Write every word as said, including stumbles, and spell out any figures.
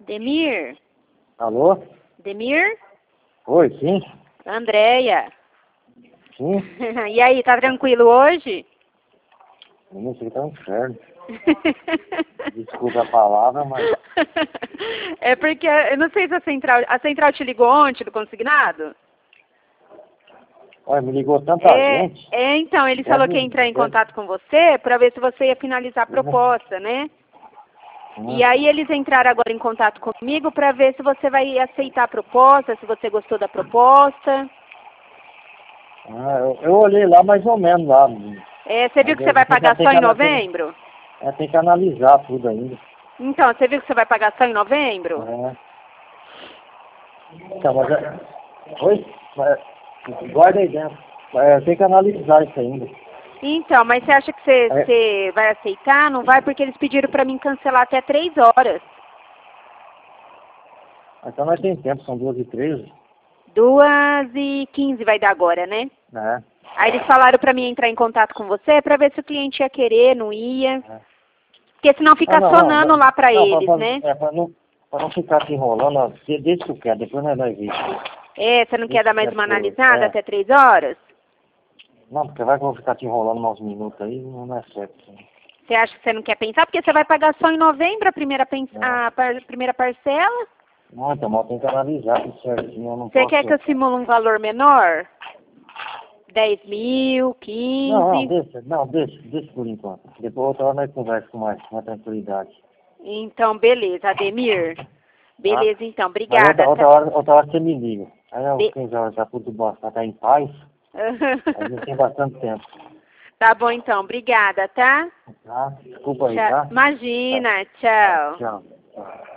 Demir? Alô? Demir? Oi, sim? Andréia. Sim? E aí, tá tranquilo hoje? Menino, isso aqui tá um inferno. Desculpa a palavra, mas... É porque, eu não sei se a central, a central te ligou ontem do consignado? Olha, me ligou tanta É, gente. é, então, ele Deve- falou que ia entrar em deve- contato com você para ver se você ia finalizar a proposta, né? Hum. E aí eles entraram agora em contato comigo para ver se você vai aceitar a proposta, se você gostou da proposta. Ah, eu, eu olhei lá mais ou menos lá. É, você viu Mas que você eu- vai você já pagar tem só que em ana- tem- novembro? É, tem que analisar tudo ainda. Então, você viu que você vai pagar só em novembro? É. Então, mas é... Oi? Mas, guarda aí dentro. É, tem que analisar isso ainda. Então, mas você acha que você, É. você vai aceitar? Não vai? Porque eles pediram para mim cancelar até três horas. Então nós temos tempo, são duas e treze. Duas e quinze vai dar agora, né? É. Aí eles falaram para mim entrar em contato com você para ver se o cliente ia querer, não ia. É. Porque senão fica Ah, não, sonando não, lá para não, eles, pra, né? É, pra não, pra não ficar se enrolando, ó, de- deixa que eu quero, depois nós vai ver. É, você não quer Deixa dar que mais eu uma quero. analisada É. até três horas? Não, porque vai que eu vou ficar te enrolando mais uns minutos aí, não não é certo. Você acha que você não quer pensar? Porque você vai pagar só em novembro a primeira, pens- É. a par- primeira parcela? Não, então, mas tem que analisar tudo certinho, eu não Você posso... quer que eu simule um valor menor? dez mil, Não, não, quinze? deixa, não, deixa, deixa por enquanto. Depois outra hora nós conversamos com mais, com mais tranquilidade. Então, beleza, Ademir. Beleza, então, Mas obrigada. outra, outra, Tá? hora, outra hora você me liga. Aí eu Be- quem já, já tudo bom, tá, tá em paz, a gente tem bastante tempo. Tá bom, então, obrigada, tá? Tá? Desculpa aí, Tchau. tá? Imagina, Tá, tchau. tchau. Tchau.